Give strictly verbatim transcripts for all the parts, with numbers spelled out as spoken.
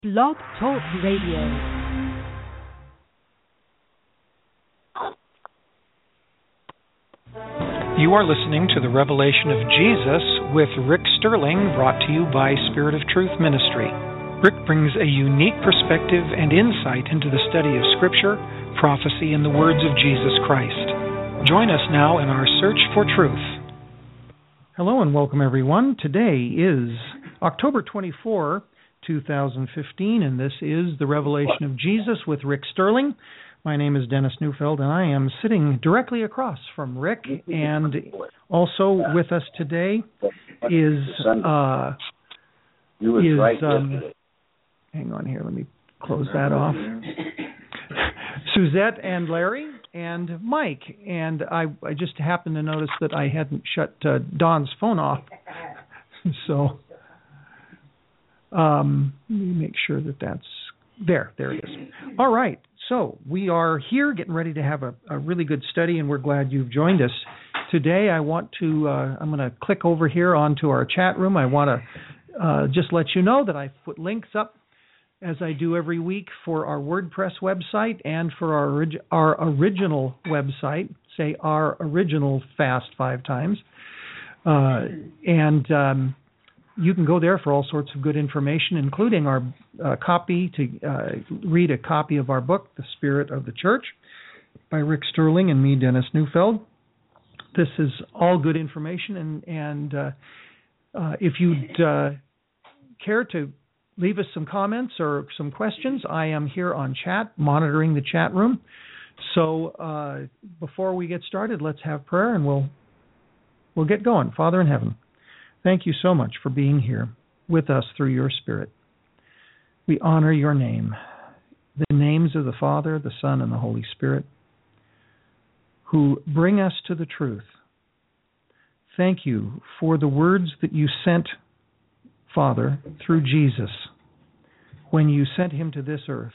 Blog Talk Radio. You are listening to the Revelation of Jesus with Rick Sterling, brought to you by Spirit of Truth Ministry. Rick brings a unique perspective and insight into the study of Scripture, prophecy, and the words of Jesus Christ. Join us now in our search for truth. Hello and welcome, everyone. Today is October twenty-fourth, two thousand fifteen, and this is the Revelation of Jesus with Rick Sterling. My name is Dennis Neufeld, and I am sitting directly across from Rick. And also with us today is uh, is um, hang on here. Let me close that off. Suzette and Larry and Mike. And I I just happened to notice that I hadn't shut uh, Don's phone off, so. Um, let me make sure that that's there. There it is. All right. So we are here getting ready to have a, a really good study, and we're glad you've joined us. Today I want to, uh, I'm going to click over here onto our chat room. I want to uh, just let you know that I put links up, as I do every week, for our WordPress website and for our, orig- our original website. Say our original fast five times. Uh, and... Um, You can go there for all sorts of good information, including our uh, copy to uh, read a copy of our book, The Spirit of the Church, by Rick Sterling and me, Dennis Neufeld. This is all good information, and, and uh, uh, if you'd uh, care to leave us some comments or some questions, I am here on chat, monitoring the chat room. So uh, before we get started, let's have prayer, and we'll we'll get going. Father in heaven, thank you so much for being here with us through your Spirit. We honor your name, the names of the Father, the Son, and the Holy Spirit, who bring us to the truth. Thank you for the words that you sent, Father, through Jesus, when you sent him to this earth.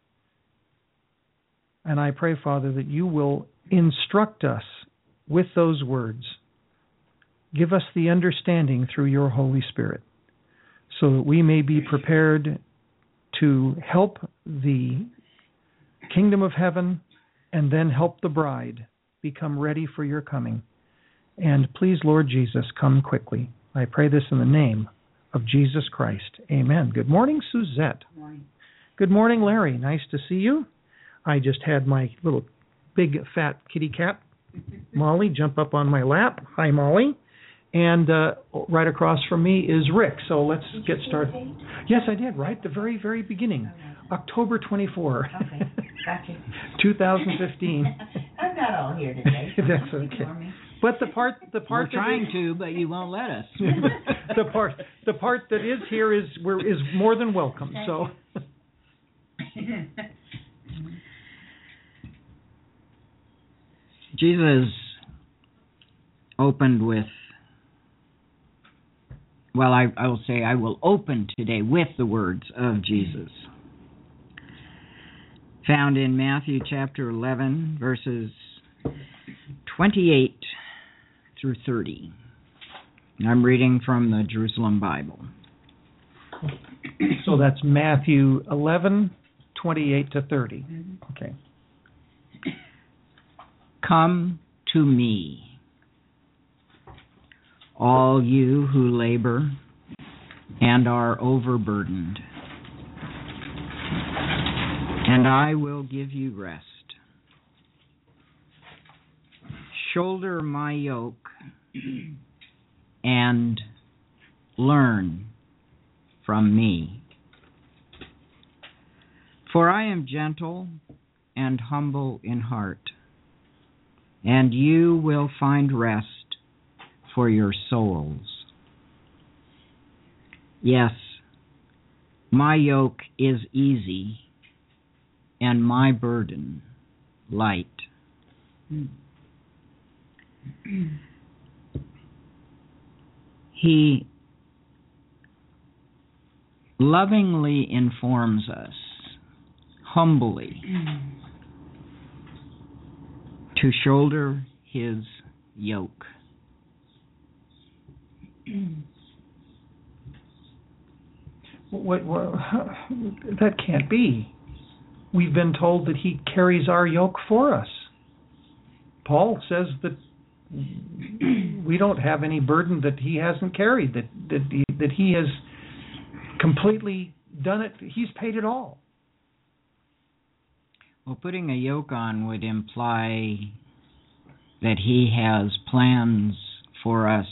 And I pray, Father, that you will instruct us with those words. Give us the understanding through your Holy Spirit, so that we may be prepared to help the kingdom of heaven and then help the bride become ready for your coming. And please, Lord Jesus, come quickly. I pray this in the name of Jesus Christ. Amen. Good morning, Suzette. Good morning. Good morning, Larry. Nice to see you. I just had my little big fat kitty cat, Molly, jump up on my lap. Hi, Molly. And uh, right across from me is Rick. So let's did get you started. Yes, I did, right at the very, very beginning. Okay. October twenty-fourth, Okay, gotcha. twenty fifteen. I'm not all here today. So That's don't okay. ignore me. But the part, the part We're that trying is, to, but you won't let us. the part, the part that is here is we're, is more than welcome. So. Jesus opened with, well, I, I will say I will open today with the words of Jesus, found in Matthew chapter eleven, verses twenty-eight through thirty. I'm reading from the Jerusalem Bible. So that's Matthew eleven, twenty-eight to thirty. Okay. Come to me, all you who labor and are overburdened, and I will give you rest. Shoulder my yoke and learn from me. For I am gentle and humble in heart, and you will find rest for your souls. Yes, my yoke is easy and my burden light. He lovingly informs us, humbly, to shoulder his yoke. What, what, that can't be. We've been told that he carries our yoke for us. Paul says that we don't have any burden that he hasn't carried, that that he, that he has completely done it. He's paid it all. Well, putting a yoke on would imply that he has plans for us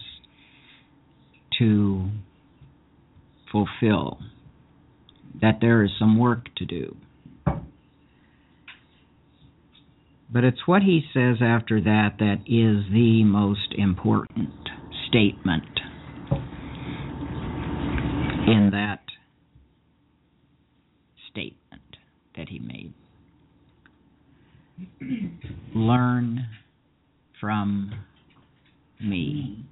to fulfill, that there is some work to do. But it's what he says after that that is the most important statement in that statement that he made. Learn from me.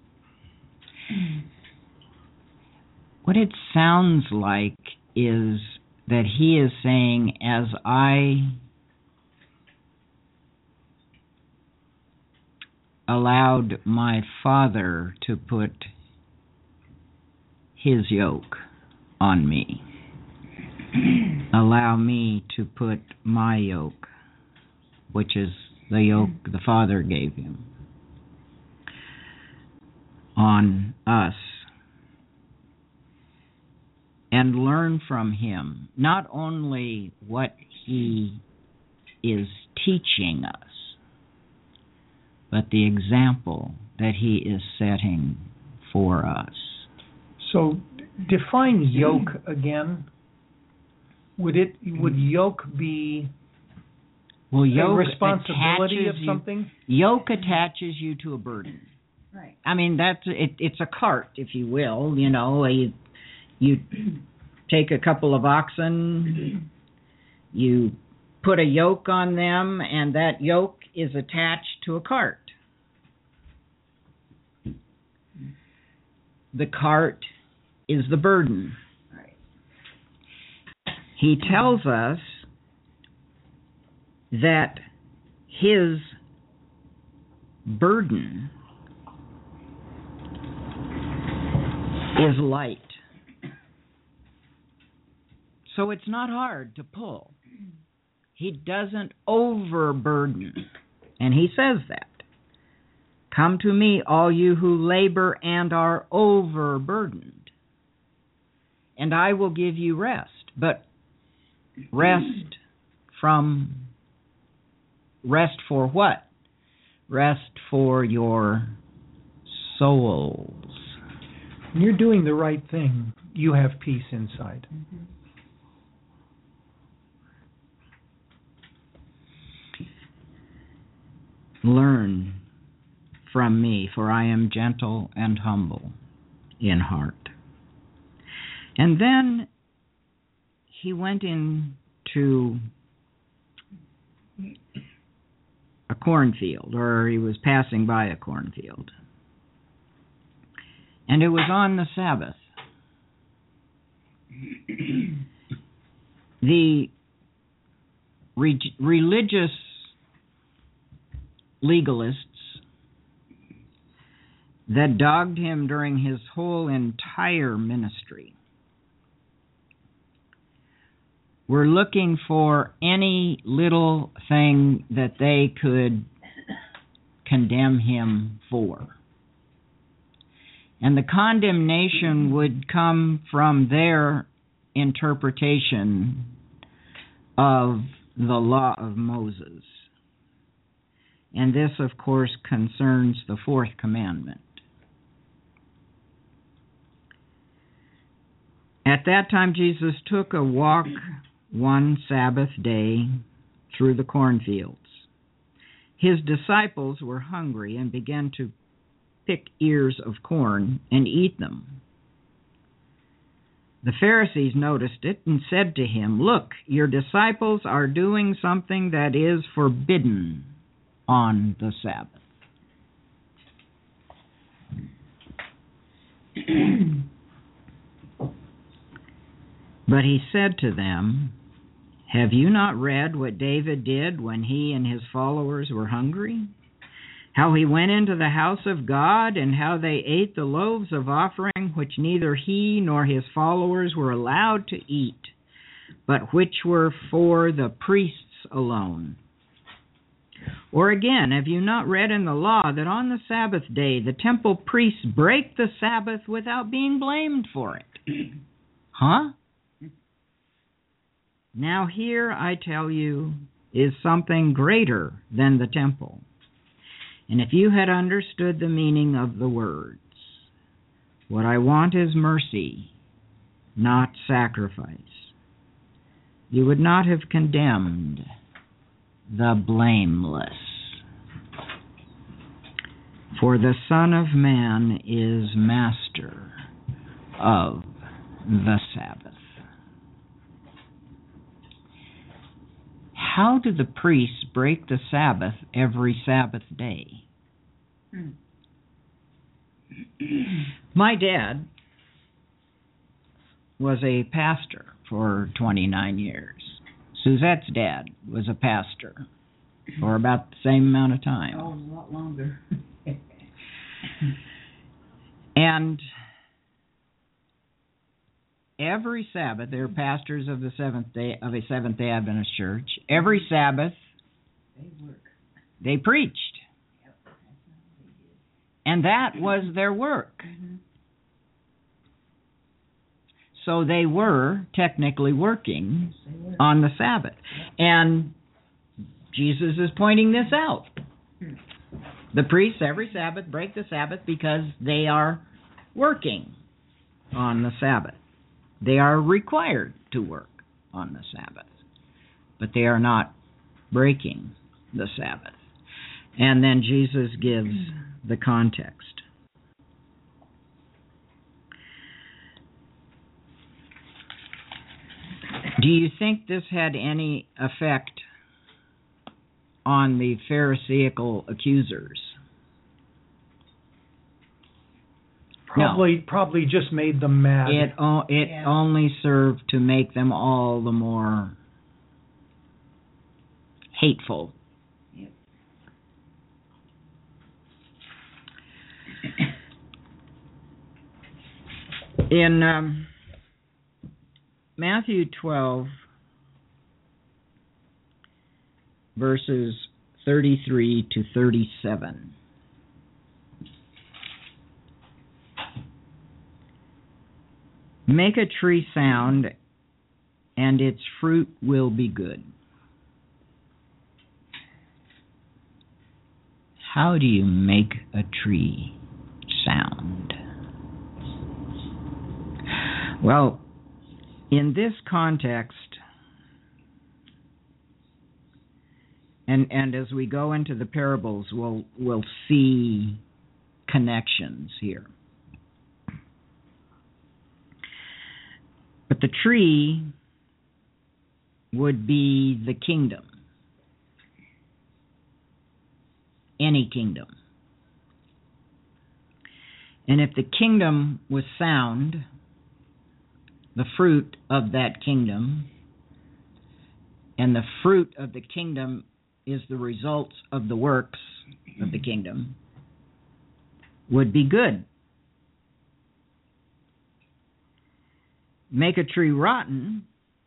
What it sounds like is that he is saying, as I allowed my Father to put his yoke on me, allow me to put my yoke, which is the yoke the Father gave him, on us, and learn from him not only what he is teaching us, but the example that he is setting for us. So, define yoke again. Would it would yoke be well, yoke a responsibility of you, something? Yoke attaches you to a burden. Right. I mean, that's it, it's a cart, if you will. You know, you, you take a couple of oxen, you put a yoke on them, and that yoke is attached to a cart. The cart is the burden. Right. He tells us that his burden is light. So it's not hard to pull. He doesn't overburden. And he says that. Come to me, all you who labor and are overburdened, and I will give you rest. But rest from, rest for what? Rest for your souls. When you're doing the right thing, you have peace inside. Mm-hmm. Learn from me, for I am gentle and humble in heart. And then he went into a cornfield, or he was passing by a cornfield. And it was on the Sabbath. The re- religious legalists that dogged him during his whole entire ministry were looking for any little thing that they could condemn him for. And the condemnation would come from their interpretation of the law of Moses. And this, of course, concerns the fourth commandment. At that time, Jesus took a walk one Sabbath day through the cornfields. His disciples were hungry and began to pick ears of corn and eat them. The Pharisees noticed it and said to him, "Look, your disciples are doing something that is forbidden on the Sabbath." But he said to them, "Have you not read what David did when he and his followers were hungry? how he went into the house of God, and how they ate the loaves of offering, which neither he nor his followers were allowed to eat, but which were for the priests alone. Or again, have you not read in the law that on the Sabbath day the temple priests break the Sabbath without being blamed for it? Huh? Now here, I tell you, is something greater than the temple. And if you had understood the meaning of the words, what I want is mercy, not sacrifice, you would not have condemned the blameless. For the Son of Man is master of the Sabbath. How do the priests break the Sabbath every Sabbath day? Hmm. My dad was a pastor for twenty-nine years. Suzette's dad was a pastor for about the same amount of time. Oh, a lot longer. And every Sabbath, they're pastors of the seventh day of a Seventh-day Adventist church. Every Sabbath, they work. They preached, Yep, that's what they did. And that was their work. Mm-hmm. So they were technically working Yes, they were. on the Sabbath. And Jesus is pointing this out. Hmm. The priests every Sabbath break the Sabbath because they are working on the Sabbath. They are required to work on the Sabbath, but they are not breaking the Sabbath. And then Jesus gives the context. Do you think this had any effect on the Pharisaical accusers? Probably, No. probably just made them mad. It o- it Yeah. only served to make them all the more hateful. Yep. In um, Matthew twelve, verses thirty-three to thirty-seven. Make a tree sound, and its fruit will be good. How do you make a tree sound? Well, in this context, and and as we go into the parables, we'll we'll see connections here. But the tree would be the kingdom. Any kingdom. And if the kingdom was sound, the fruit of that kingdom, and the fruit of the kingdom is the results of the works of the kingdom, would be good. Make a tree rotten,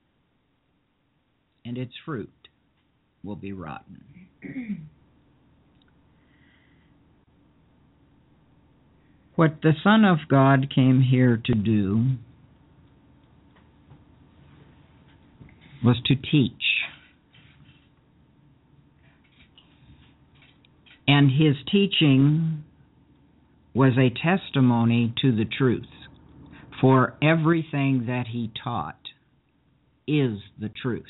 and its fruit will be rotten. What the Son of God came here to do was to teach. And his teaching was a testimony to the truth. For everything that he taught is the truth.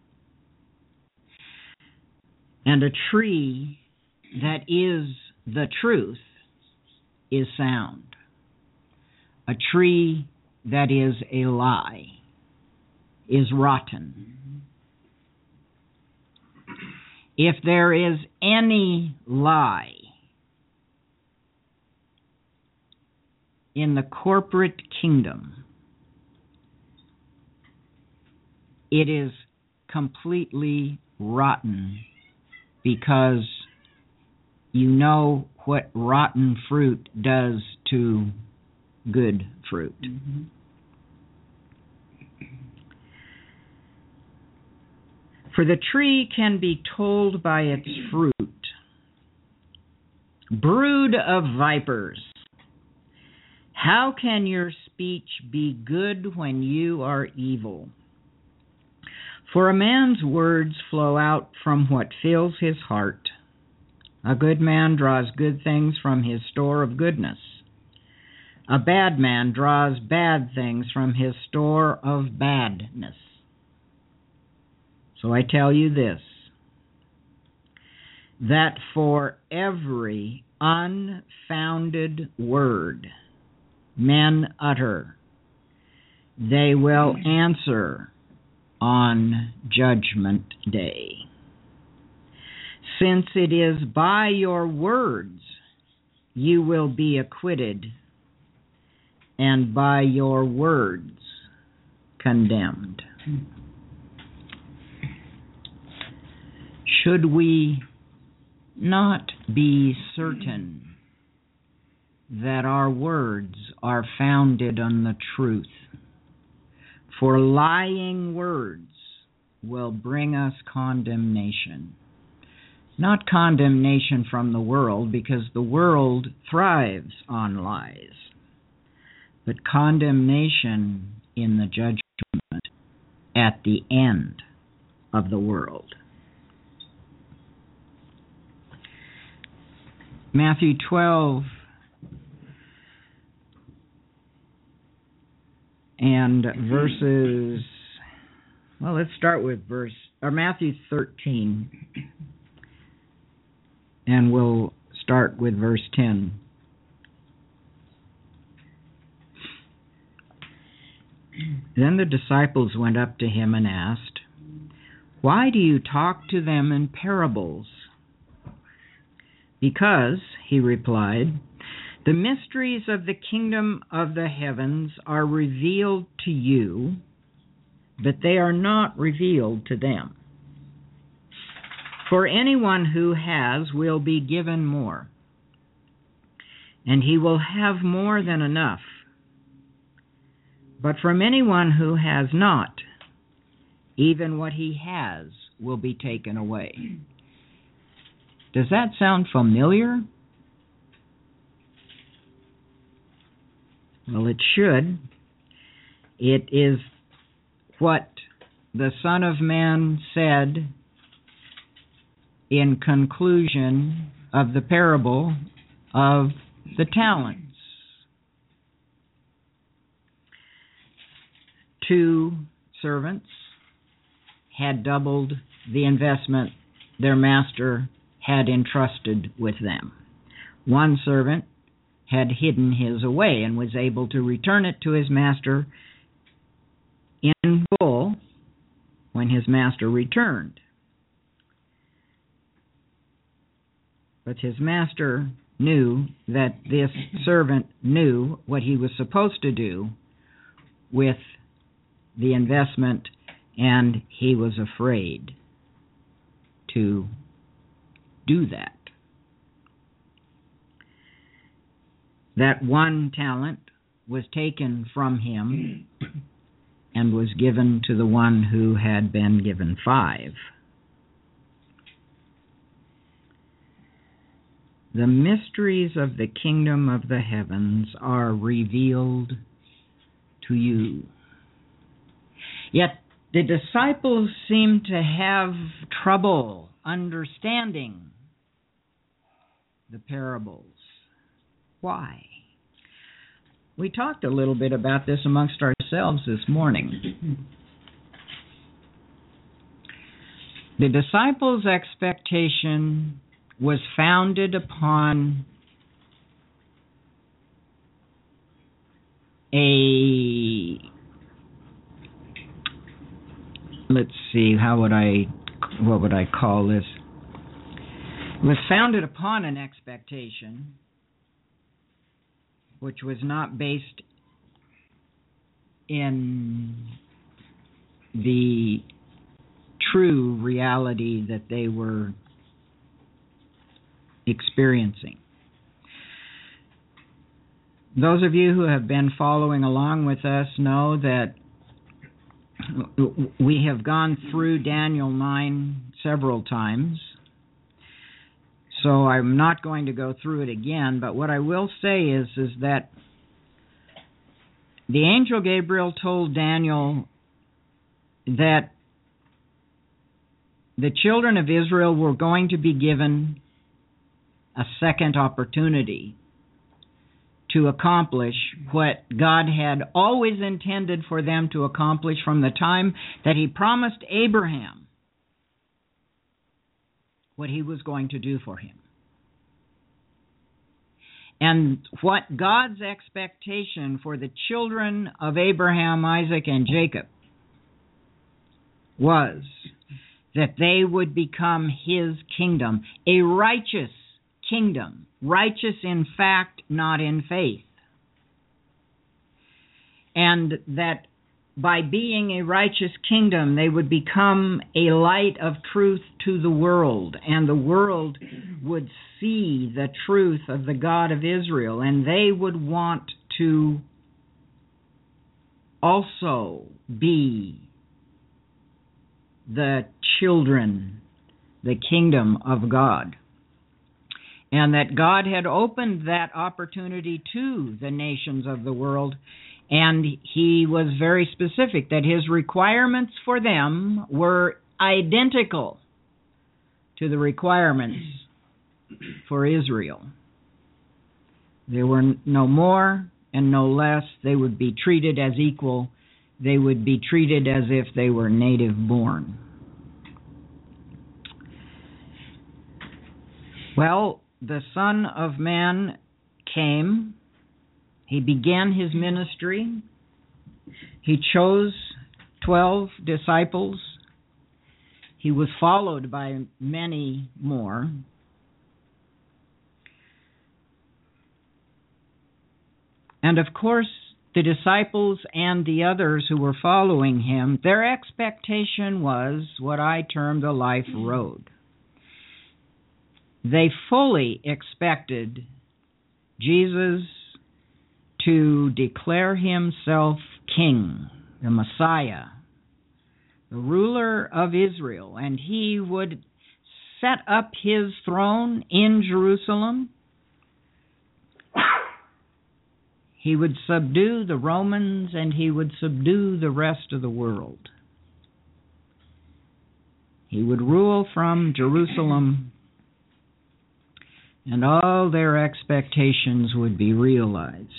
And a tree that is the truth is sound. A tree that is a lie is rotten. If there is any lie in the corporate kingdom, it is completely rotten because you know what rotten fruit does to good fruit. Mm-hmm. For the tree can be told by its fruit. Brood of vipers, how can your speech be good when you are evil? For a man's words flow out from what fills his heart. A good man draws good things from his store of goodness. A bad man draws bad things from his store of badness. So I tell you this, that for every unfounded word men utter, they will answer on Judgment Day. Since it is by your words you will be acquitted, and by your words condemned. Should we not be certain that our words are founded on the truth? For lying words will bring us condemnation. Not condemnation from the world, because the world thrives on lies, but condemnation in the judgment at the end of the world. Matthew twelve and verses, well, let's start with verse, or Matthew thirteen, and we'll start with verse ten. Then the disciples went up to him and asked, "Why do you talk to them in parables?" "Because," he replied, "the mysteries of the kingdom of the heavens are revealed to you, but they are not revealed to them. For anyone who has will be given more, and he will have more than enough. But from anyone who has not, even what he has will be taken away." Does that sound familiar? Well, it should. It is what the Son of Man said in conclusion of the parable of the talents. Two servants had doubled the investment their master had entrusted with them. One servant had hidden his away and was able to return it to his master in full when his master returned. But his master knew that this servant knew what he was supposed to do with the investment, and he was afraid to do that. That one talent was taken from him and was given to the one who had been given five. The mysteries of the kingdom of the heavens are revealed to you. Yet the disciples seem to have trouble understanding the parables. Why? We talked a little bit about this amongst ourselves this morning. The disciples' expectation was founded upon a, let's see, how would I, what would I call this? It was founded upon an expectation which was not based in the true reality that they were experiencing. Those of you who have been following along with us know that we have gone through Daniel nine several times, so I'm not going to go through it again, but what I will say is, is that the angel Gabriel told Daniel that the children of Israel were going to be given a second opportunity to accomplish what God had always intended for them to accomplish from the time that He promised Abraham what He was going to do for him. And what God's expectation for the children of Abraham, Isaac, and Jacob was that they would become His kingdom, a righteous kingdom, righteous in fact, not in faith. And that by being a righteous kingdom, they would become a light of truth to the world, and the world would see the truth of the God of Israel, and they would want to also be the children, the kingdom of God. And that God had opened that opportunity to the nations of the world, and He was very specific that His requirements for them were identical to the requirements for Israel. There were no more and no less. They would be treated as equal. They would be treated as if they were native born. Well, the Son of Man came. He began His ministry. He chose twelve disciples. He was followed by many more. And of course, the disciples and the others who were following Him, their expectation was what I term the life road. They fully expected Jesus to declare Himself King, the Messiah, the ruler of Israel, and He would set up His throne in Jerusalem. He would subdue the Romans, and He would subdue the rest of the world. He would rule from Jerusalem, and all their expectations would be realized.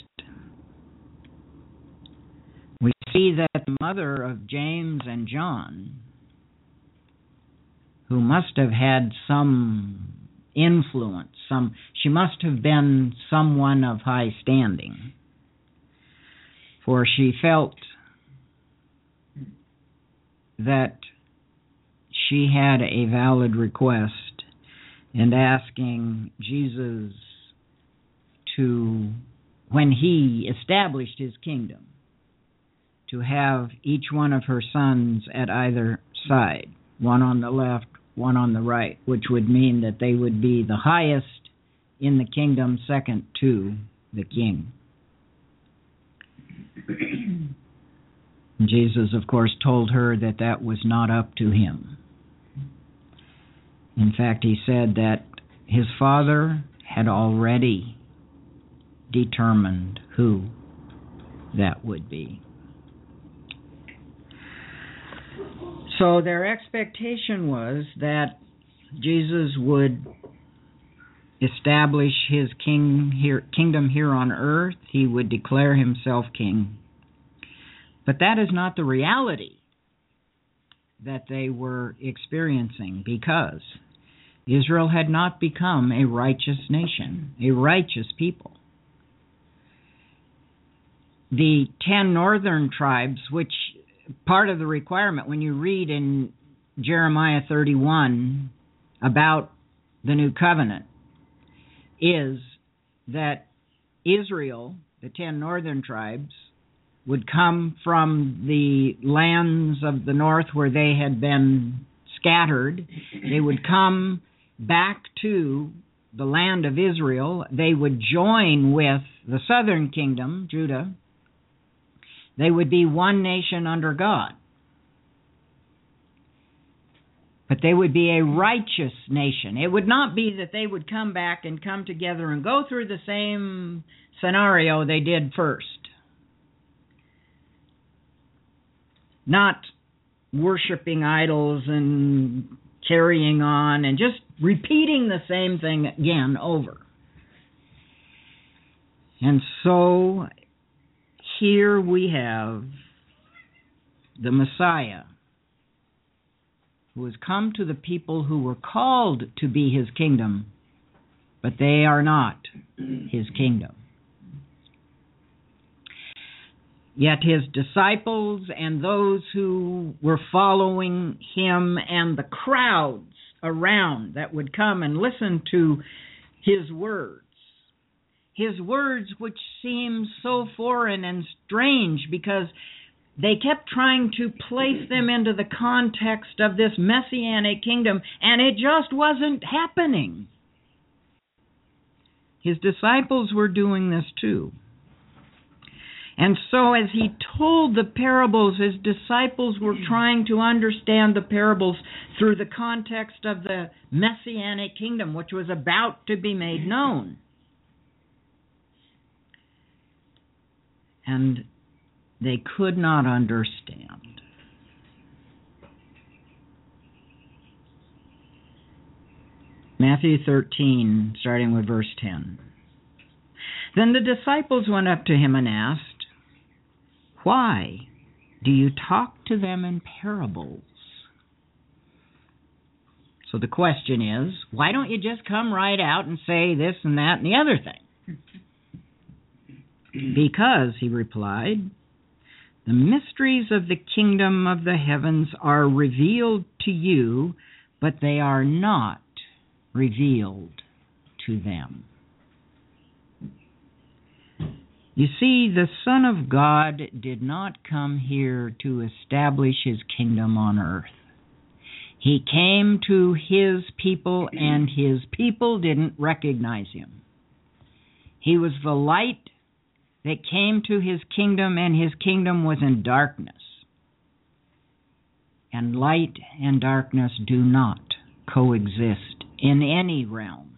We see that the mother of James and John, who must have had some influence, some she must have been someone of high standing, for she felt that she had a valid request and asking Jesus to, when He established His kingdom, to have each one of her sons at either side, one on the left, one on the right, which would mean that they would be the highest in the kingdom, second to the king. Jesus, of course, told her that that was not up to Him. In fact, He said that His Father had already determined who that would be. So their expectation was that Jesus would establish His king here, kingdom here on earth. He would declare Himself King. But that is not the reality that they were experiencing, because Israel had not become a righteous nation, a righteous people. The ten northern tribes, which part of the requirement when you read in Jeremiah thirty-one about the new covenant, is that Israel, the ten northern tribes, would come from the lands of the north where they had been scattered. They would come back to the land of Israel. They would join with the southern kingdom, Judah. They would be one nation under God. But they would be a righteous nation. It would not be that they would come back and come together and go through the same scenario they did first. Not worshiping idols and carrying on and just repeating the same thing again over. And so here we have the Messiah, who has come to the people who were called to be his kingdom, but they are not his kingdom. Yet his disciples and those who were following him and the crowds around that would come and listen to his words, his words which seem so foreign and strange because they kept trying to place them into the context of this messianic kingdom, and it just wasn't happening. His disciples were doing this too. And so as he told the parables, his disciples were trying to understand the parables through the context of the messianic kingdom, which was about to be made known. And they could not understand. Matthew thirteen, starting with verse ten. Then the disciples went up to him and asked, "Why do you talk to them in parables?" So the question is, why don't you just come right out and say this and that and the other thing? Because, he replied, the mysteries of the kingdom of the heavens are revealed to you, but they are not revealed to them. You see, the Son of God did not come here to establish his kingdom on earth. He came to his people, and his people didn't recognize him. He was the light that came to his kingdom, and his kingdom was in darkness. And light and darkness do not coexist in any realm.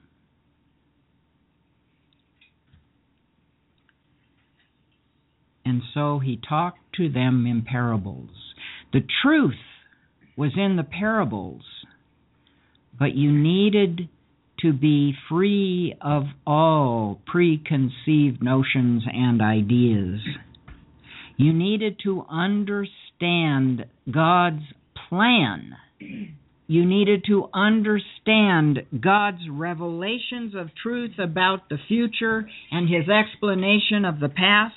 And so he talked to them in parables. The truth was in the parables, but you needed to be free of all preconceived notions and ideas. You needed to understand God's plan. You needed to understand God's revelations of truth about the future and his explanation of the past.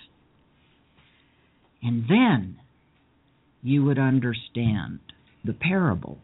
And then you would understand the parables.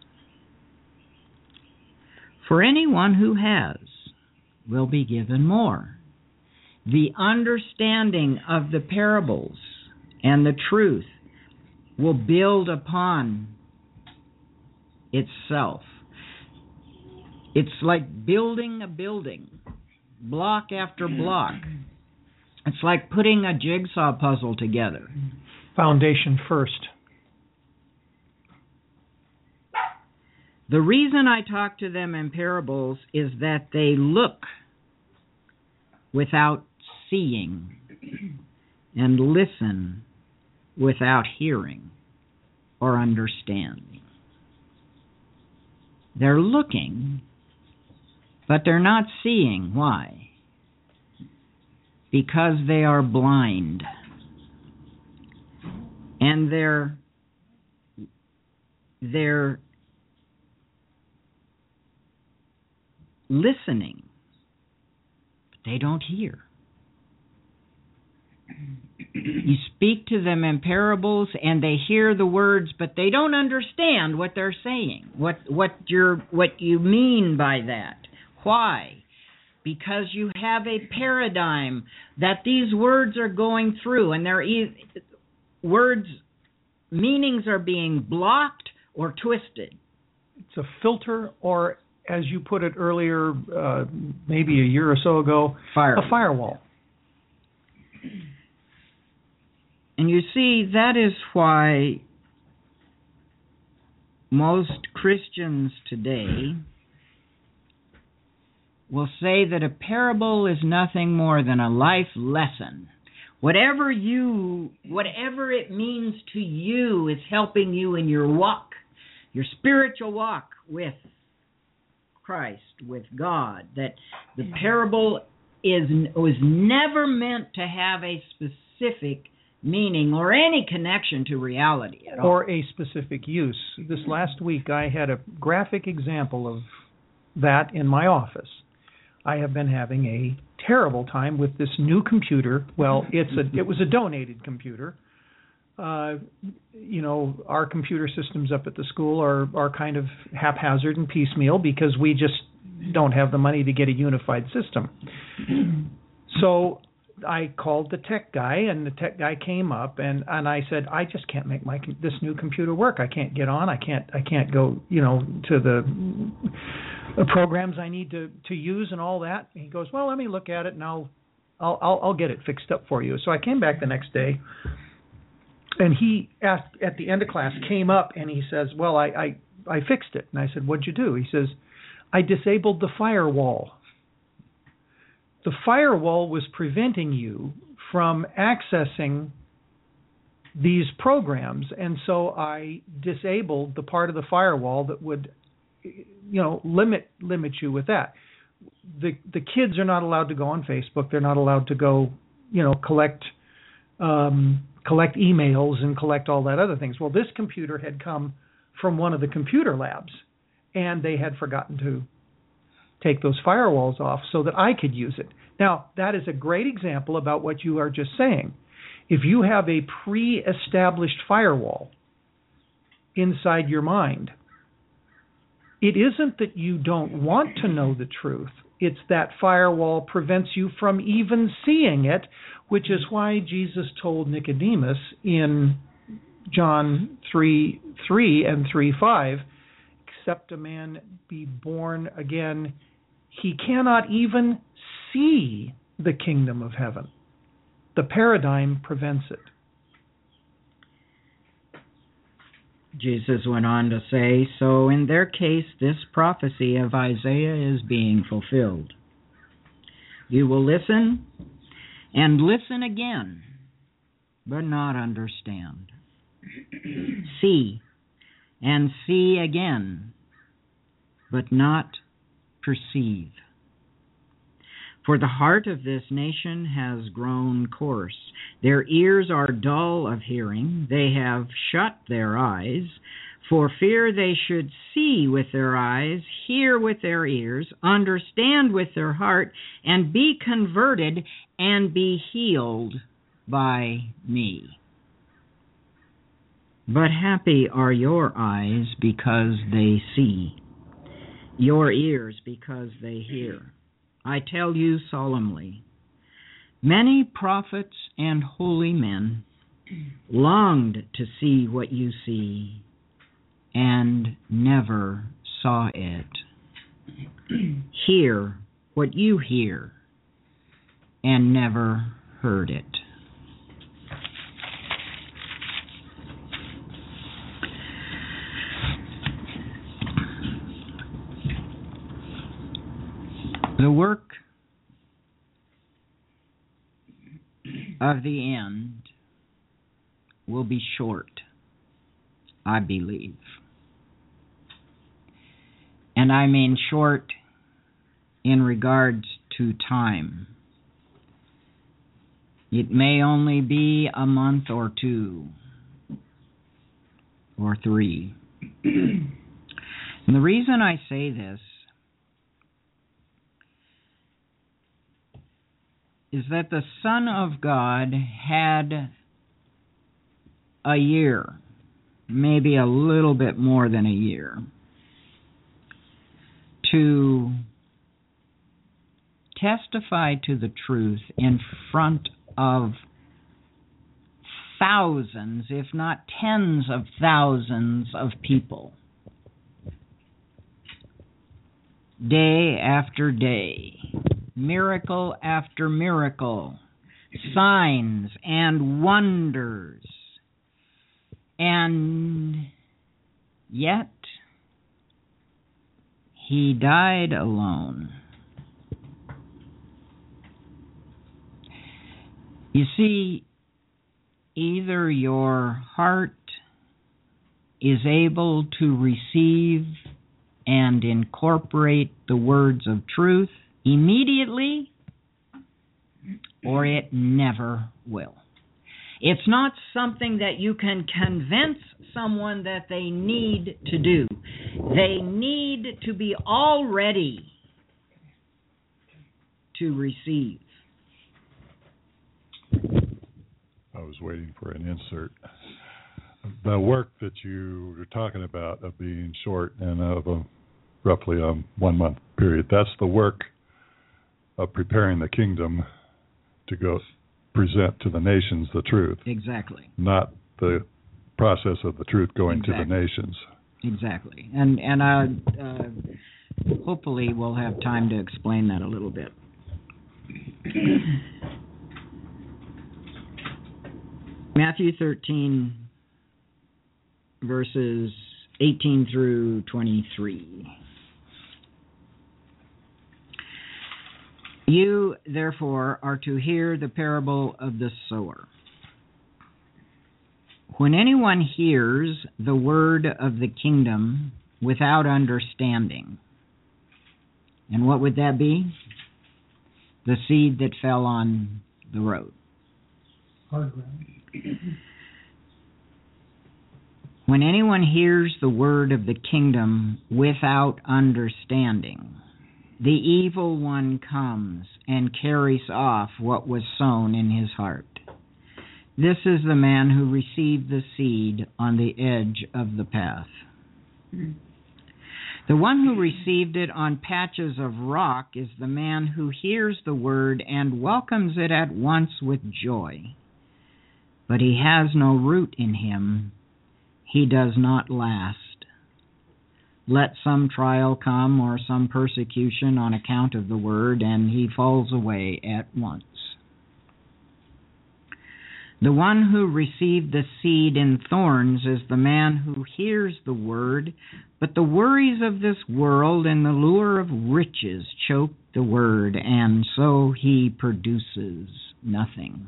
For anyone who has will be given more. The understanding of the parables and the truth will build upon itself. It's like building a building, block after block. It's like putting a jigsaw puzzle together. Foundation first. The reason I talk to them in parables is that they look without seeing and listen without hearing or understanding. They're looking, but they're not seeing. Why? Because they are blind. And they're they're listening, but they don't hear. You speak to them in parables and they hear the words, but they don't understand what they're saying, what what you're what you mean by that. Why? Because you have a paradigm that these words are going through, and they're e- words meanings are being blocked or twisted. It's a filter or as you put it earlier, uh, maybe a year or so ago, Firewall. a firewall. And you see, that is why most Christians today will say that a parable is nothing more than a life lesson. Whatever you, whatever it means to you is helping you in your walk, your spiritual walk with Christ, with God. That the parable is was never meant to have a specific meaning or any connection to reality at all. Or a specific use. This last week I had a graphic example of that in my office. I have been having a terrible time with this new computer. Well, it's a it was a donated computer. Uh, you know, our computer systems up at the school are, are kind of haphazard and piecemeal because we just don't have the money to get a unified system. So I called the tech guy, and the tech guy came up, and, and I said, I just can't make my this new computer work. I can't get on. I can't I can't go, you know, to the, the programs I need to, to use and all that. And he goes, well, let me look at it, and I'll, I'll I'll I'll get it fixed up for you. So I came back the next day, and he asked at the end of class came up and he says, well, I I, I fixed it. And I said, what'd you do? He says, I disabled the firewall. The firewall was preventing you from accessing these programs, and so I disabled the part of the firewall that would, you know, limit limit you with that. The the kids are not allowed to go on Facebook. They're not allowed to go, you know, collect um, collect emails and collect all that other things. Well, this computer had come from one of the computer labs, and they had forgotten to take those firewalls off so that I could use it. Now, that is a great example about what you are just saying. If you have a pre-established firewall inside your mind, it isn't that you don't want to know the truth. It's that firewall prevents you from even seeing it, which is why Jesus told Nicodemus in John three three and three five, except a man be born again, he cannot even see the kingdom of heaven. The paradigm prevents it. Jesus went on to say, so in their case, this prophecy of Isaiah is being fulfilled. You will listen and listen again, but not understand. See and see again, but not perceive. For the heart of this nation has grown coarse. Their ears are dull of hearing. They have shut their eyes, for fear they should see with their eyes, hear with their ears, understand with their heart, and be converted and be healed by me. But happy are your eyes because they see, your ears because they hear. I tell you solemnly, many prophets and holy men longed to see what you see and never saw it. Hear what you hear and never heard it. The work of the end will be short, I believe. And I mean short in regards to time. It may only be a month or two or three. And the reason I say this is that the Son of God had a year, maybe a little bit more than a year, to testify to the truth in front of thousands, if not tens of thousands of people. day after day, miracle after miracle, signs and wonders. And yet, he died alone. You see, either your heart is able to receive and incorporate the words of truth immediately, or it never will. It's not something that you can convince someone that they need to do. They need to be all ready to receive. I was waiting for an insert. The work that you were talking about of being short and of a roughly a one-month period, that's the work of preparing the kingdom to go present to the nations the truth. Exactly. Not the process of the truth going exactly. to the nations. Exactly. And and uh, uh, hopefully we'll have time to explain that a little bit. Matthew thirteen, verses eighteen through twenty-three. You, therefore, are to hear the parable of the sower. When anyone hears the word of the kingdom without understanding, and what would that be? The seed that fell on the road. Hard ground. When anyone hears the word of the kingdom without understanding, the evil one comes and carries off what was sown in his heart. This is the man who received the seed on the edge of the path. The one who received it on patches of rock is the man who hears the word and welcomes it at once with joy. But he has no root in him. He does not last. Let some trial come or some persecution on account of the word, and he falls away at once. The one who received the seed in thorns is the man who hears the word, but the worries of this world and the lure of riches choke the word, and so he produces nothing.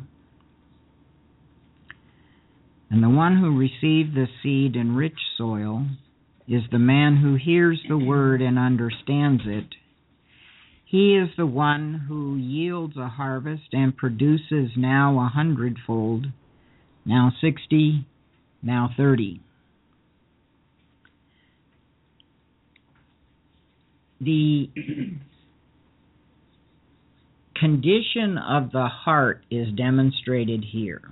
And the one who received the seed in rich soil is the man who hears the word and understands it. He is the one who yields a harvest and produces now a hundredfold, now sixty, now thirty. The condition of the heart is demonstrated here,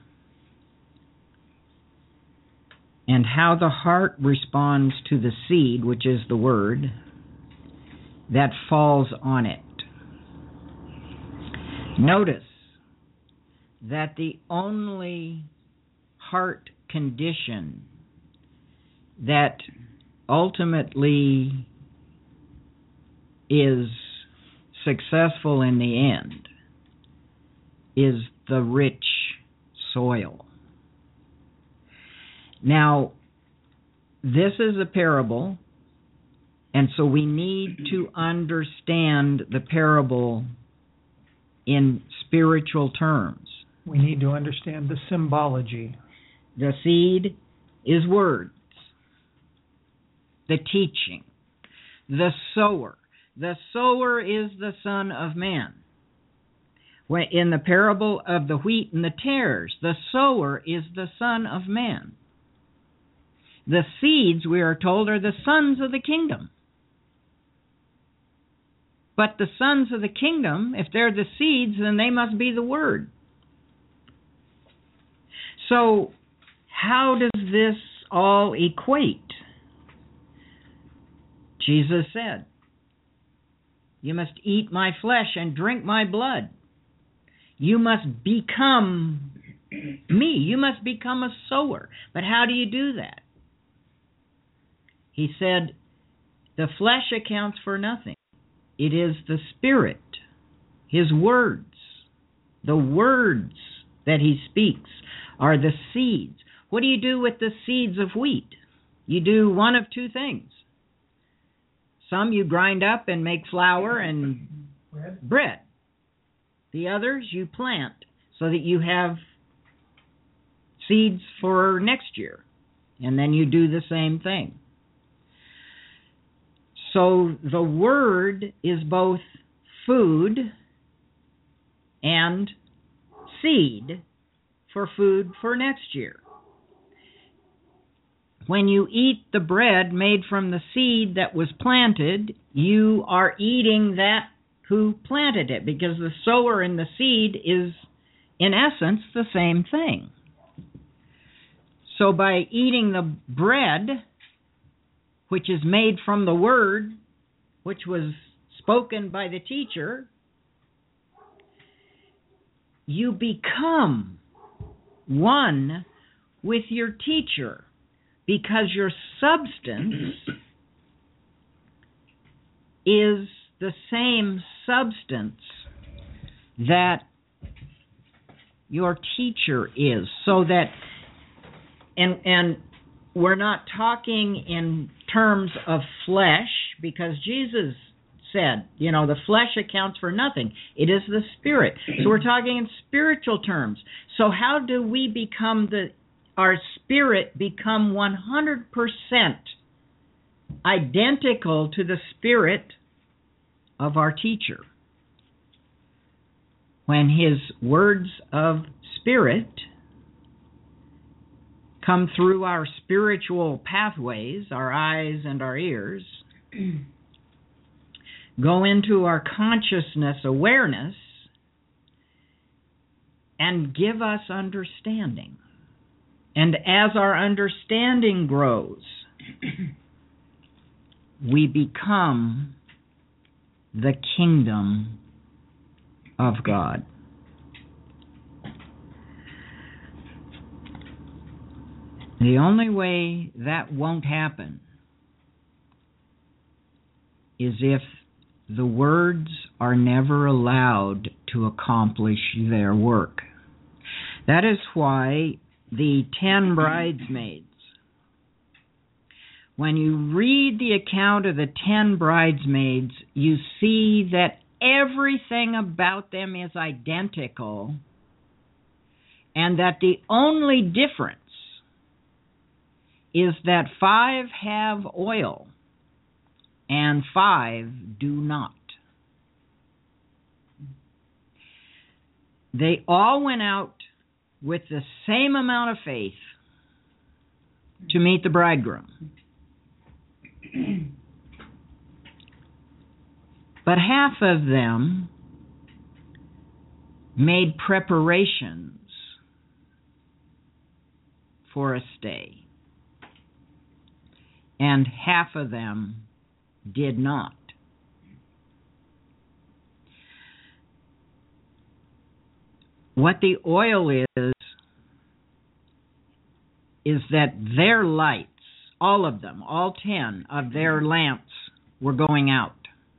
and how the heart responds to the seed, which is the word, that falls on it. Notice that the only heart condition that ultimately is successful in the end is the rich soil. Now, this is a parable, and so we need to understand the parable in spiritual terms. We need to understand the symbology. The seed is words, the teaching, the sower. The sower is the Son of Man. When in the parable of the wheat and the tares, the sower is the Son of Man. The seeds, we are told, are the sons of the kingdom. But the sons of the kingdom, if they're the seeds, then they must be the word. So, how does this all equate? Jesus said, "You must eat my flesh and drink my blood. You must become me. You must become a sower." But how do you do that? He said, the flesh accounts for nothing. it is the Spirit, His words. The words that He speaks are the seeds. What do you do with the seeds of wheat? You do one of two things. Some you grind up and make flour and bread. bread. The others you plant so that you have seeds for next year. And then you do the same thing. So the Word is both food and seed for food for next year. When you eat the bread made from the seed that was planted, you are eating that who planted it, because the sower and the seed is, in essence, the same thing. So by eating the bread, which is made from the Word, which was spoken by the teacher, you become one with your teacher, because your substance is the same substance that your teacher is. So that, and and we're not talking in terms of flesh, because Jesus said, you know, the flesh accounts for nothing. It is the Spirit. So we're talking in spiritual terms. So how do we become the, our spirit become one hundred percent identical to the spirit of our teacher? When His words of Spirit come through our spiritual pathways, our eyes and our ears, go into our consciousness awareness, and give us understanding. And as our understanding grows, we become the kingdom of God. The only way that won't happen is if the words are never allowed to accomplish their work. That is why the ten bridesmaids, when you read the account of the ten bridesmaids, you see that everything about them is identical, and that the only difference is that five have oil and five do not. They all went out with the same amount of faith to meet the bridegroom. But half of them made preparations for a stay, and half of them did not. What the oil is, is that their lights, all of them, all ten of their lamps were going out.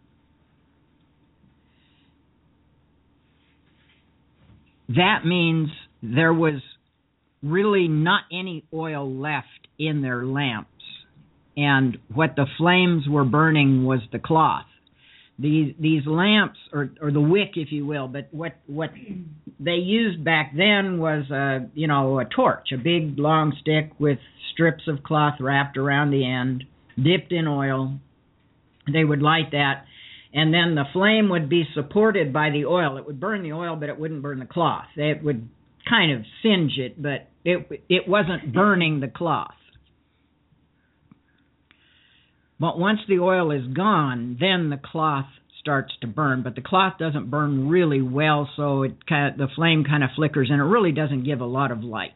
That means there was really not any oil left in their lamps. And what the flames were burning was the cloth. These these lamps, or or the wick, if you will, but what what they used back then was a you know a torch, a big long stick with strips of cloth wrapped around the end, dipped in oil. They would light that, and then the flame would be supported by the oil. It would burn the oil, but it wouldn't burn the cloth. It would kind of singe it, but it it wasn't burning the cloth. But once the oil is gone, then the cloth starts to burn. But the cloth doesn't burn really well, so it kind of, the flame kind of flickers, and it really doesn't give a lot of light.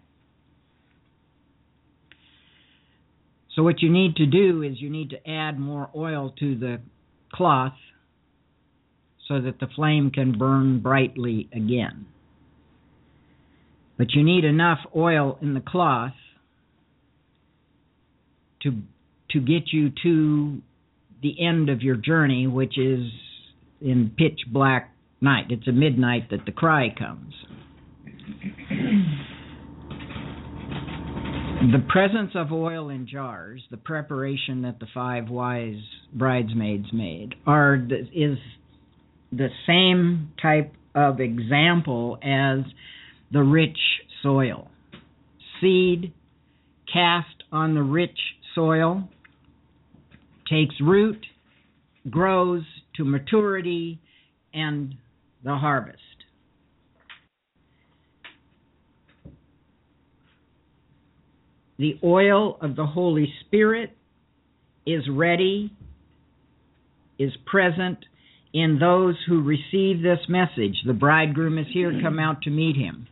So what you need to do is you need to add more oil to the cloth so that the flame can burn brightly again. But you need enough oil in the cloth to to get you to the end of your journey, which is in pitch black night. It's at midnight that the cry comes. The presence of oil in jars, the preparation that the five wise bridesmaids made, are the, is the same type of example as the rich soil. Seed cast on the rich soil takes root, grows to maturity, and the harvest. The oil of the Holy Spirit is ready, is present in those who receive this message. The bridegroom is here, come out to meet him.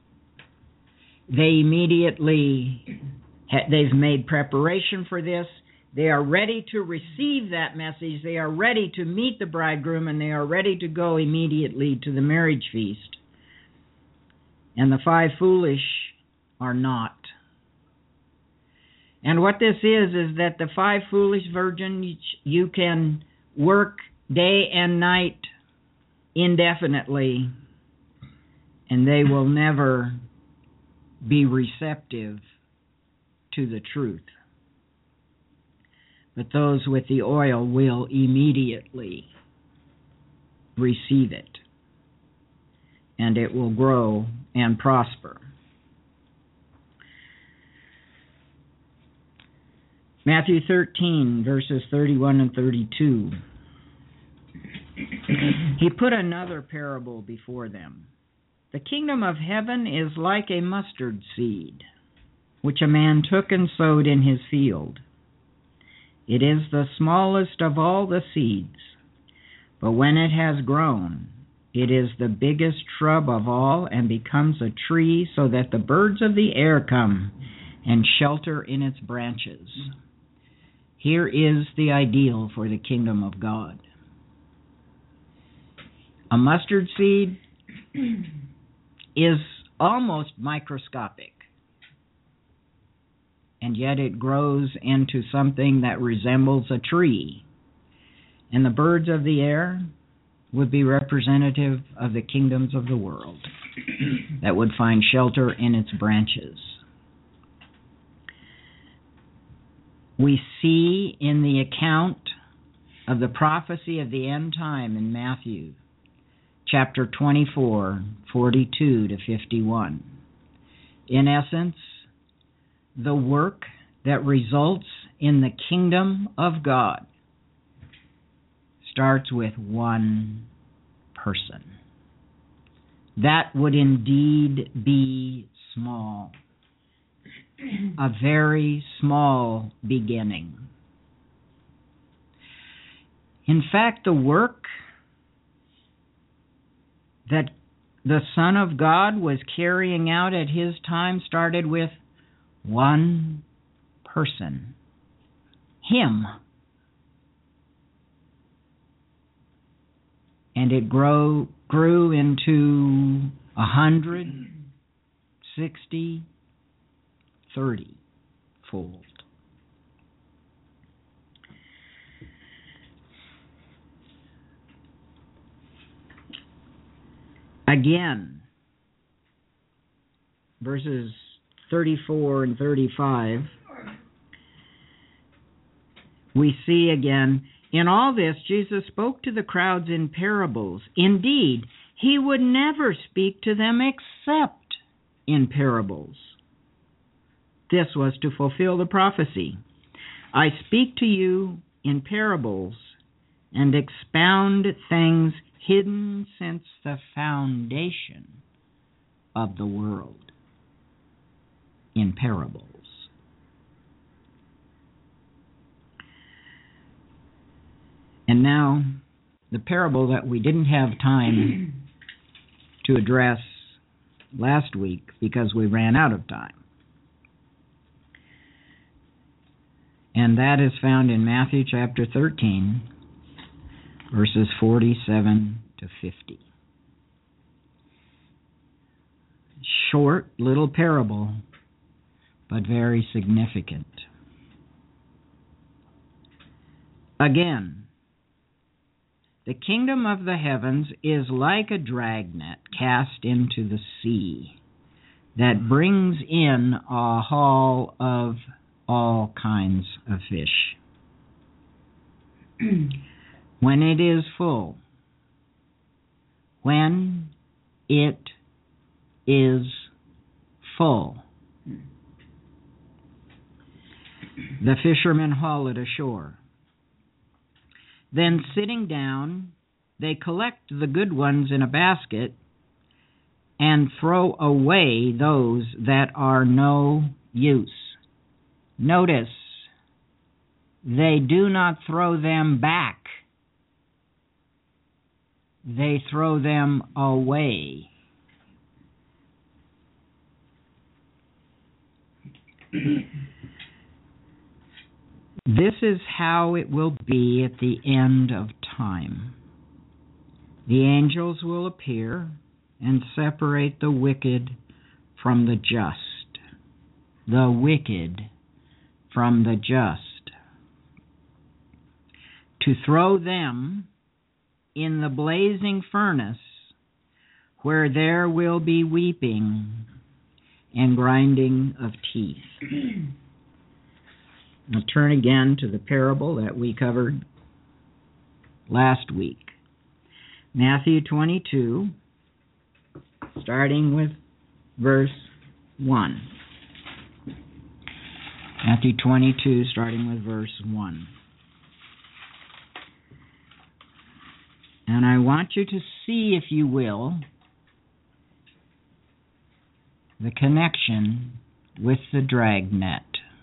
They immediately, they've made preparation for this. They are ready to receive that message. They are ready to meet the bridegroom, and they are ready to go immediately to the marriage feast. And the five foolish are not. And what this is, is that the five foolish virgins, you can work day and night indefinitely, and they will never be receptive to the truth. But those with the oil will immediately receive it, and it will grow and prosper. Matthew thirteen, verses thirty-one and thirty-two. He put another parable before them. The kingdom of heaven is like a mustard seed, which a man took and sowed in his field. It is the smallest of all the seeds, but when it has grown, it is the biggest shrub of all and becomes a tree, so that the birds of the air come and shelter in its branches. Here is the ideal for the kingdom of God. A mustard seed is almost microscopic, and yet it grows into something that resembles a tree. And the birds of the air would be representative of the kingdoms of the world that would find shelter in its branches. We see in the account of the prophecy of the end time in Matthew, chapter twenty-four, forty-two to fifty-one. In essence, the work that results in the kingdom of God starts with one person. That would indeed be small. A very small beginning. In fact, the work that the Son of God was carrying out at his time started with one person. Him. And it grow, grew into a hundred, sixty, thirty-fold. Again, verses thirty-four and thirty-five, we see again, in all this, Jesus spoke to the crowds in parables. Indeed, he would never speak to them except in parables. This was to fulfill the prophecy. I speak to you in parables and expound things hidden since the foundation of the world. In parables. And now, the parable that we didn't have time to address last week because we ran out of time. And that is found in Matthew chapter thirteen, verses forty-seven to fifty. Short little parable, but very significant. Again, The kingdom of the heavens is like a dragnet cast into the sea that brings in a haul of all kinds of fish. When it is full, when it is full, the fishermen haul it ashore. Then, sitting down, they collect the good ones in a basket and throw away those that are no use. Notice, they do not throw them back. They throw them away. This is how it will be at the end of time. The angels will appear and separate the wicked from the just, the wicked from the just, to throw them in the blazing furnace, where there will be weeping and grinding of teeth. Now turn again to the parable that we covered last week. Matthew twenty-two, starting with verse one. Matthew twenty-two, starting with verse one. And I want you to see, if you will, the connection with the dragnet.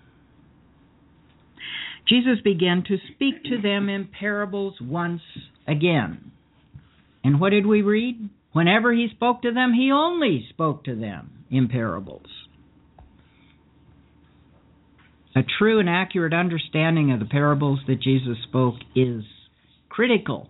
Jesus began to speak to them in parables once again. And what did we read? Whenever he spoke to them, he only spoke to them in parables. A true and accurate understanding of the parables that Jesus spoke is critical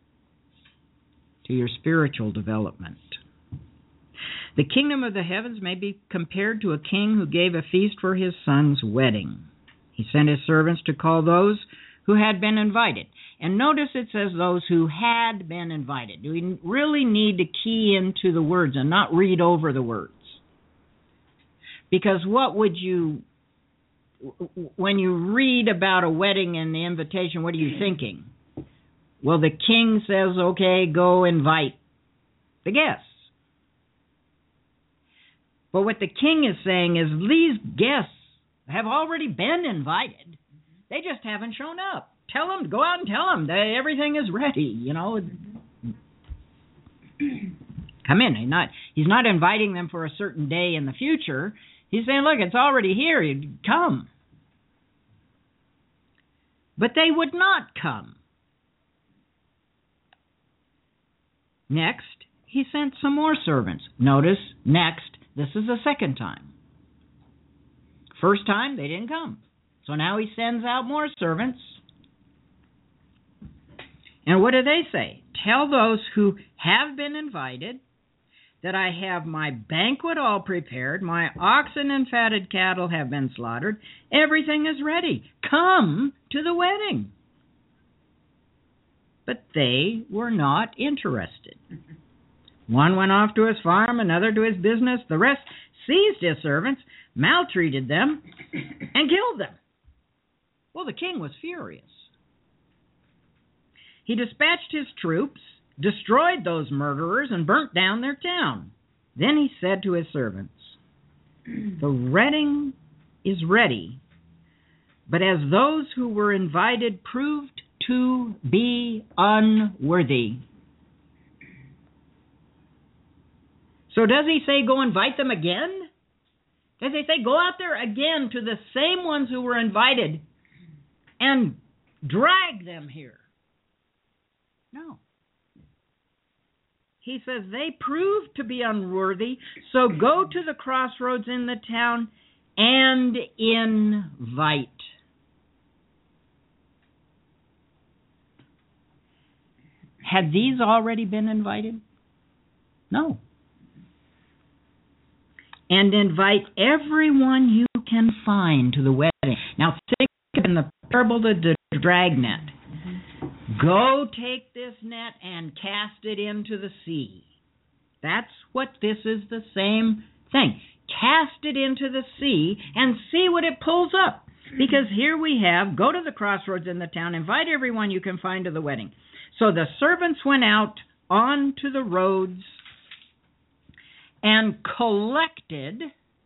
to your spiritual development. The kingdom of the heavens may be compared to a king who gave a feast for his son's wedding. He sent his servants to call those who had been invited. And notice it says those who had been invited. We really need to key into the words and not read over the words. Because what would you, when you read about a wedding and the invitation, what are you thinking? Well, the king says, okay, go invite the guests. But what the king is saying is these guests have already been invited. They just haven't shown up. Tell them, go out and tell them that everything is ready, you know. Come in. He's not, he's not inviting them for a certain day in the future. He's saying, look, it's already here. Come. But they would not come. Next, he sent some more servants. Notice, next, this is the second time. First time, they didn't come. So now he sends out more servants. And what do they say? Tell those who have been invited that I have my banquet all prepared, my oxen and fatted cattle have been slaughtered, everything is ready. Come to the wedding. But they were not interested. One went off to his farm, another to his business. The rest seized his servants, maltreated them, and killed them. Well, the king was furious. He dispatched his troops, destroyed those murderers, and burnt down their town. Then he said to his servants, the wedding is ready, but as those who were invited proved to be unworthy. So does he say go invite them again? Does he say go out there again to the same ones who were invited and drag them here? No. He says they proved to be unworthy, so go to the crossroads in the town and invite. Had these already been invited? No. And invite everyone you can find to the wedding. Now think in the parable of the dragnet. Go take this net and cast it into the sea. That's what this is, the same thing. Cast it into the sea and see what it pulls up. Because here we have, go to the crossroads in the town, invite everyone you can find to the wedding. So the servants went out onto the roads and collected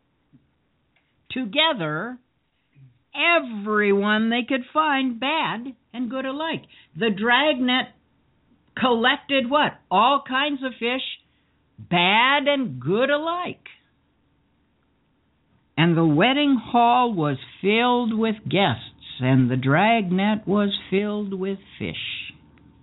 together everyone they could find, bad and good alike. The dragnet collected what? All kinds of fish, bad and good alike. And the wedding hall was filled with guests, and the dragnet was filled with fish.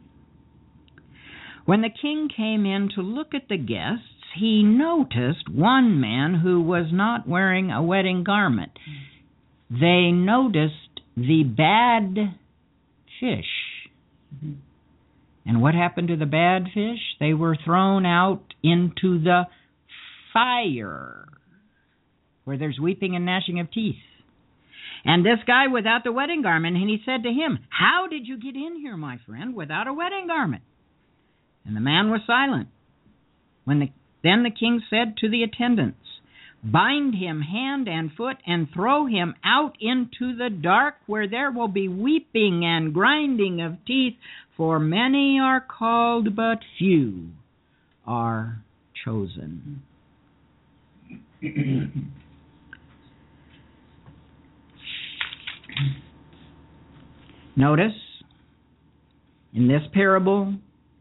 When the king came in to look at the guests, he noticed one man who was not wearing a wedding garment. They noticed the bad fish. Mm-hmm. And what happened to the bad fish? They were thrown out into the fire, where there's weeping and gnashing of teeth. And this guy without the wedding garment, and he said to him, "How did you get in here, my friend, without a wedding garment?" And the man was silent. When the, then the king said to the attendants, "Bind him hand and foot and throw him out into the dark, where there will be weeping and grinding of teeth, for many are called, but few are chosen." Notice, in this parable,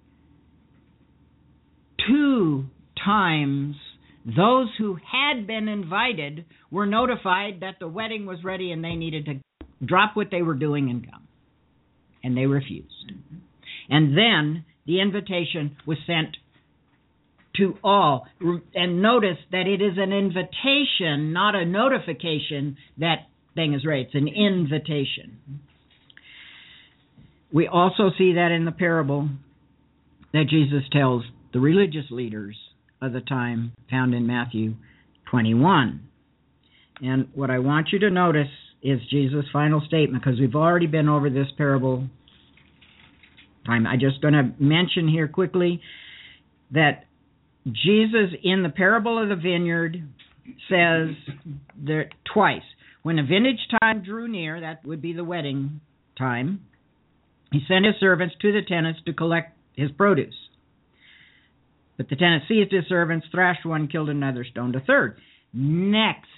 two times those who had been invited were notified that the wedding was ready and they needed to drop what they were doing and come. And they refused. And then the invitation was sent to all. And notice that it is an invitation, not a notification that thing is ready. It's an invitation. We also see that in the parable that Jesus tells the religious leaders of the time, found in Matthew twenty-one. And what I want you to notice is Jesus' final statement, because we've already been over this parable. I'm just going to mention here quickly that Jesus, in the parable of the vineyard, says there twice. When the vintage time drew near, that would be the wedding time, he sent his servants to the tenants to collect his produce. But the tenant seized his servants, thrashed one, killed another, stoned a third. Next,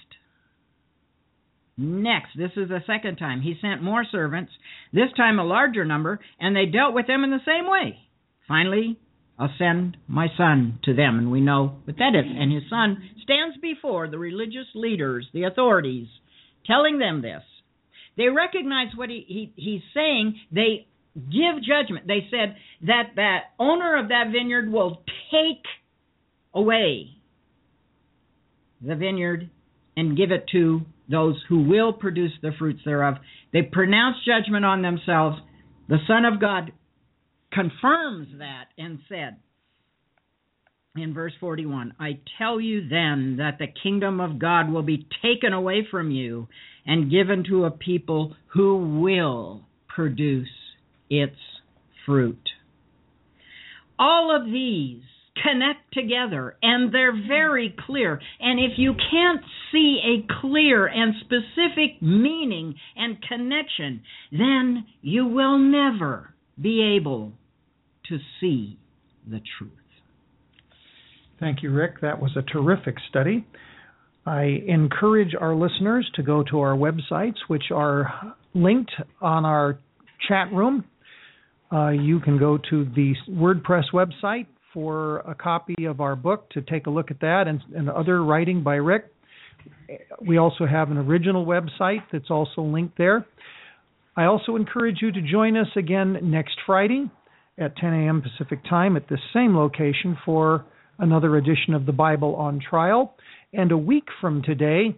next, this is the second time, he sent more servants, this time a larger number, and they dealt with them in the same way. Finally, "I'll send my son to them," and we know what that is. And his son stands before the religious leaders, the authorities, telling them this. They recognize what he, he he's saying. They give judgment. They said that that owner of that vineyard will take away the vineyard and give it to those who will produce the fruits thereof. They pronounce judgment on themselves. The Son of God confirms that and said in verse forty-one, "I tell you then that the kingdom of God will be taken away from you and given to a people who will produce its fruit." All of these connect together, and they're very clear. And if you can't see a clear and specific meaning and connection, then you will never be able to see the truth. Thank you, Rick. That was a terrific study. I encourage our listeners to go to our websites, which are linked on our chat room. Uh, you can go to the WordPress website for a copy of our book to take a look at that and, and other writing by Rick. We also have an original website that's also linked there. I also encourage you to join us again next Friday at ten a.m. Pacific Time at this same location for another edition of the Bible on Trial, and a week from today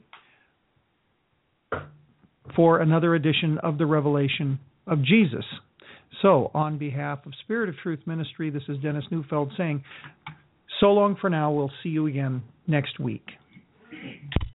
for another edition of the Revelation of Jesus. So, on behalf of Spirit of Truth Ministry, this is Dennis Neufeld saying, so long for now. We'll see you again next week.